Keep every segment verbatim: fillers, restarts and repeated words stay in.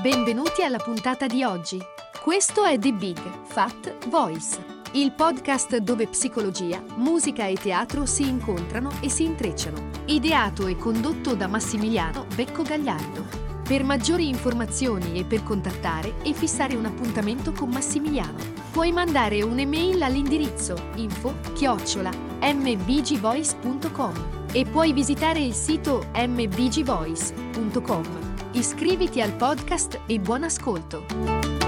Benvenuti alla puntata di oggi. Questo è The Big Fat Voice, il podcast dove psicologia, musica e teatro si incontrano e si intrecciano. Ideato e condotto da Massimiliano Becco Gagliardo. Per maggiori informazioni e per contattare e fissare un appuntamento con Massimiliano, puoi mandare un'email all'indirizzo info chiocciola m b g voice punto com e puoi visitare il sito m b g voice punto com. Iscriviti al podcast e buon ascolto!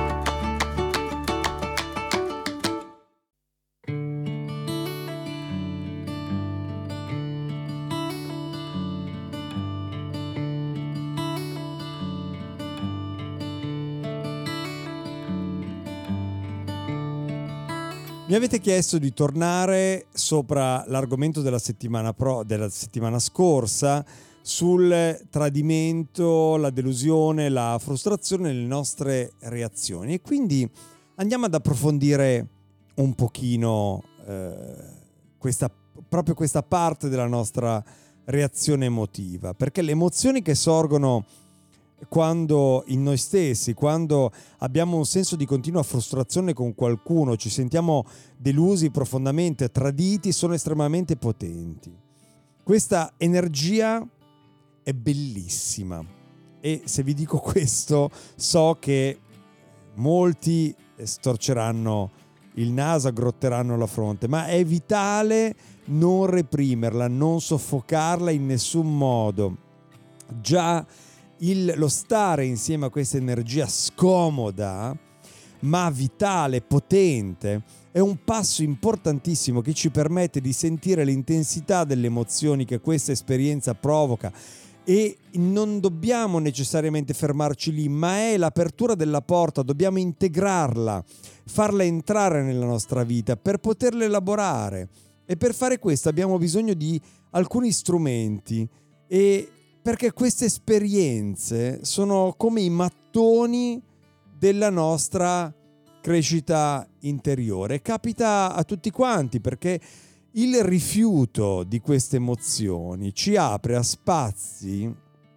Mi avete chiesto di tornare sopra l'argomento della settimana, pro, della settimana scorsa sul tradimento, la delusione, la frustrazione nelle nostre reazioni, e quindi andiamo ad approfondire un pochino eh, questa, proprio questa parte della nostra reazione emotiva, perché le emozioni che sorgono quando in noi stessi, quando abbiamo un senso di continua frustrazione con qualcuno, ci sentiamo delusi profondamente, traditi, sono estremamente potenti. Questa energia è bellissima e se vi dico questo so che molti storceranno il naso, aggrotteranno la fronte, ma è vitale non reprimerla, non soffocarla in nessun modo. Già Il, lo stare insieme a questa energia scomoda ma vitale, potente, è un passo importantissimo che ci permette di sentire l'intensità delle emozioni che questa esperienza provoca, e non dobbiamo necessariamente fermarci lì, ma è l'apertura della porta, dobbiamo integrarla, farla entrare nella nostra vita per poterla elaborare, e per fare questo abbiamo bisogno di alcuni strumenti, e perché queste esperienze sono come i mattoni della nostra crescita interiore. Capita a tutti quanti, perché il rifiuto di queste emozioni ci apre a spazi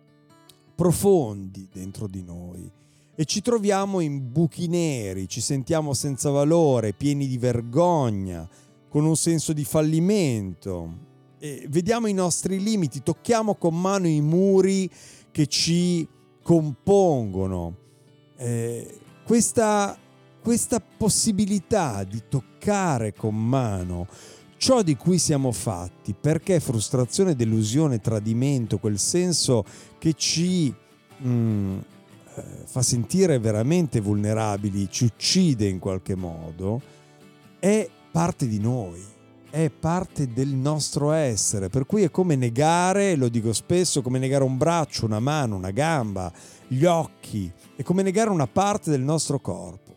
profondi dentro di noi e ci troviamo in buchi neri, ci sentiamo senza valore, pieni di vergogna, con un senso di fallimento. E vediamo i nostri limiti, tocchiamo con mano i muri che ci compongono. Eh, questa, questa possibilità di toccare con mano ciò di cui siamo fatti, perché frustrazione, delusione, tradimento, quel senso che ci mh, eh, fa sentire veramente vulnerabili, ci uccide in qualche modo, è parte di noi. È parte del nostro essere, per cui è come negare, lo dico spesso, come negare un braccio, una mano, una gamba, gli occhi, è come negare una parte del nostro corpo.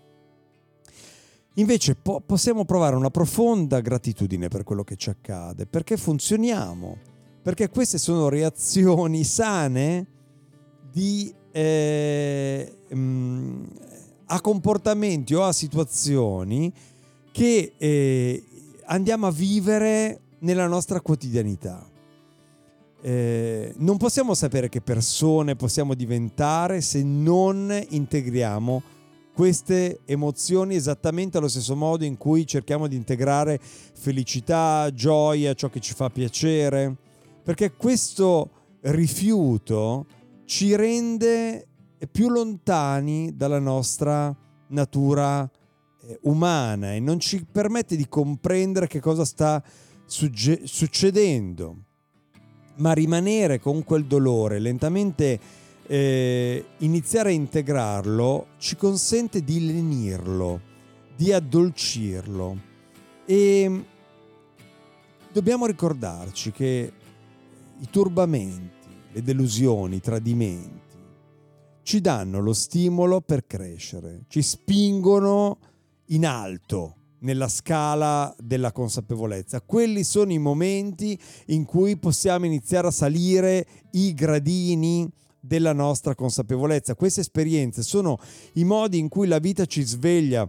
Invece po- possiamo provare una profonda gratitudine per quello che ci accade, perché funzioniamo, perché queste sono reazioni sane di, eh, mh, a comportamenti o a situazioni che eh, andiamo a vivere nella nostra quotidianità. Eh, non possiamo sapere che persone possiamo diventare se non integriamo queste emozioni esattamente allo stesso modo in cui cerchiamo di integrare felicità, gioia, ciò che ci fa piacere, perché questo rifiuto ci rende più lontani dalla nostra natura umana e non ci permette di comprendere che cosa sta sugge- succedendo, ma rimanere con quel dolore, lentamente eh, iniziare a integrarlo, ci consente di lenirlo, di addolcirlo, e dobbiamo ricordarci che i turbamenti, le delusioni, i tradimenti ci danno lo stimolo per crescere, ci spingono in alto nella scala della consapevolezza. Quelli sono i momenti in cui possiamo iniziare a salire i gradini della nostra consapevolezza. Queste esperienze sono i modi in cui la vita ci sveglia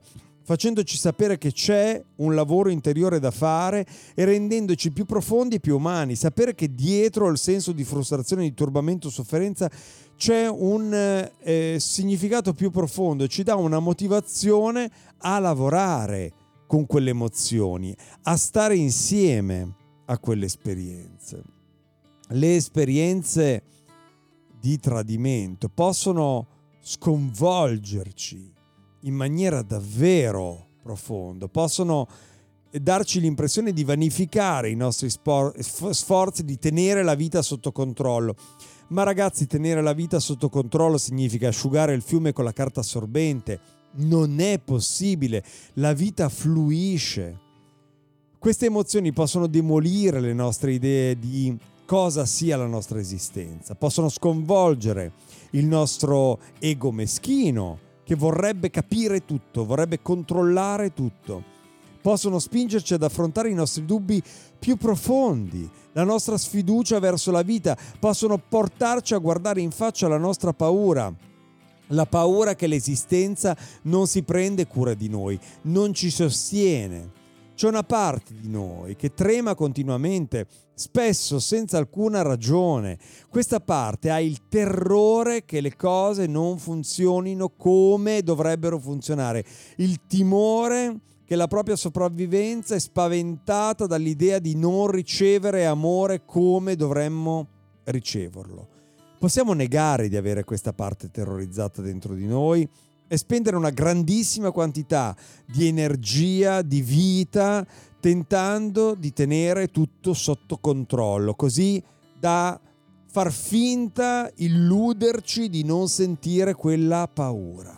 facendoci sapere che c'è un lavoro interiore da fare e rendendoci più profondi e più umani. Sapere che dietro il senso di frustrazione, di turbamento, sofferenza c'è un eh, significato più profondo, ci dà una motivazione a lavorare con quelle emozioni, a stare insieme a quelle esperienze. Le esperienze di tradimento possono sconvolgerci in maniera davvero profonda, possono darci l'impressione di vanificare i nostri spor- sforzi di tenere la vita sotto controllo. Ma ragazzi, tenere la vita sotto controllo significa asciugare il fiume con la carta assorbente. Non è possibile, la vita fluisce. Queste emozioni possono demolire le nostre idee di cosa sia la nostra esistenza, possono sconvolgere il nostro ego meschino che vorrebbe capire tutto, vorrebbe controllare tutto, possono spingerci ad affrontare i nostri dubbi più profondi, la nostra sfiducia verso la vita, possono portarci a guardare in faccia la nostra paura, la paura che l'esistenza non si prende cura di noi, non ci sostiene. C'è una parte di noi che trema continuamente, spesso senza alcuna ragione. Questa parte ha il terrore che le cose non funzionino come dovrebbero funzionare, il timore che la propria sopravvivenza è spaventata dall'idea di non ricevere amore come dovremmo riceverlo. Possiamo negare di avere questa parte terrorizzata dentro di noi e spendere una grandissima quantità di energia, di vita, tentando di tenere tutto sotto controllo, così da far finta, illuderci di non sentire quella paura.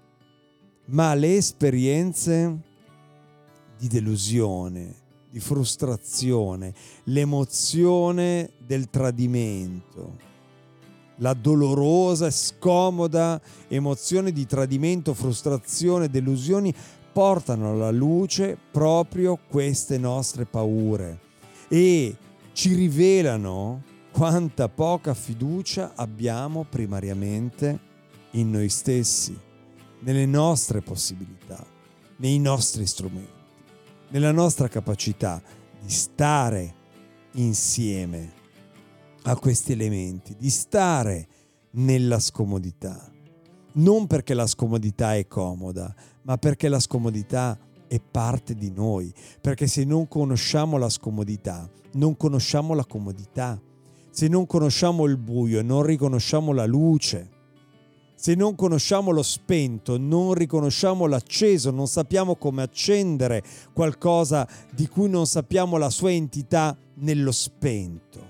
Ma le esperienze di delusione, di frustrazione, l'emozione del tradimento, la dolorosa e scomoda emozione di tradimento, frustrazione, delusioni portano alla luce proprio queste nostre paure e ci rivelano quanta poca fiducia abbiamo primariamente in noi stessi, nelle nostre possibilità, nei nostri strumenti, nella nostra capacità di stare insieme a questi elementi, di stare nella scomodità. Non perché la scomodità è comoda, ma perché la scomodità è parte di noi. Perché se non conosciamo la scomodità, non conosciamo la comodità. Se non conosciamo il buio, non riconosciamo la luce. Se non conosciamo lo spento, non riconosciamo l'acceso, non sappiamo come accendere qualcosa di cui non sappiamo la sua entità nello spento.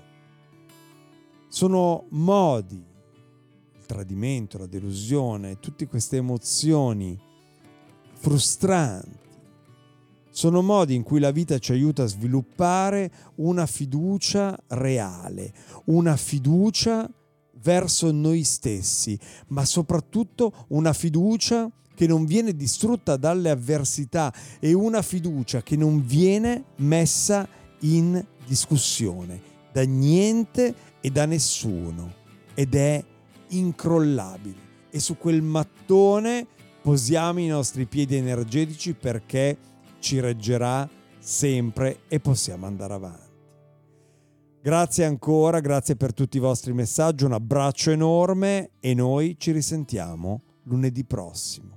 Sono modi, il tradimento, la delusione, tutte queste emozioni frustranti, sono modi in cui la vita ci aiuta a sviluppare una fiducia reale, una fiducia verso noi stessi, ma soprattutto una fiducia che non viene distrutta dalle avversità e una fiducia che non viene messa in discussione da niente e da nessuno, ed è incrollabile. E su quel mattone posiamo i nostri piedi energetici perché ci reggerà sempre e possiamo andare avanti. Grazie ancora, grazie per tutti i vostri messaggi, un abbraccio enorme e noi ci risentiamo lunedì prossimo.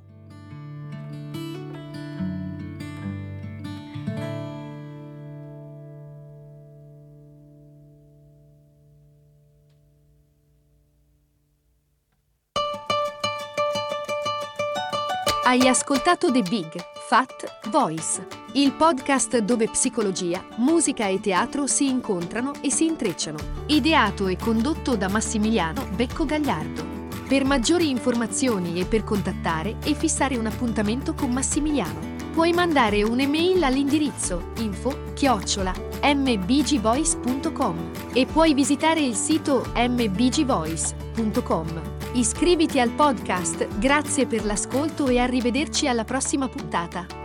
Hai ascoltato The Big Fat Voice, il podcast dove psicologia, musica e teatro si incontrano e si intrecciano. Ideato e condotto da Massimiliano Becco Gagliardo. Per maggiori informazioni e per contattare e fissare un appuntamento con Massimiliano, puoi mandare un'email all'indirizzo info chiocciola m b g voice punto com e puoi visitare il sito m b g voice punto com. Iscriviti al podcast, grazie per l'ascolto e arrivederci alla prossima puntata.